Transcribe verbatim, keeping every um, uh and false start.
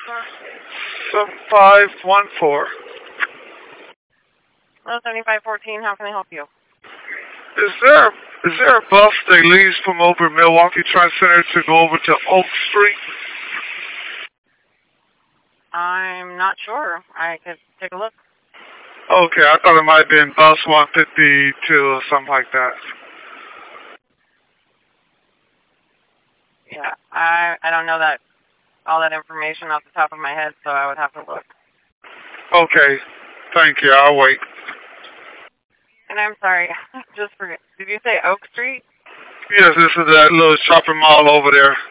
seven five one four. Oh, seventy-five fourteen, how can I help you? Is there is there a bus that leaves from over Milwaukee Tri Center to go over to Oak Street? I'm not sure. I could take a look. Okay, I thought it might have been bus one fifty-two or something like that. Yeah, I I don't know that all that information off the top of my head, so I would have to look. Okay, thank you. I'll wait. And I'm sorry, just forget. Did you say Oak Street? Yes, this is that little shopping mall over there.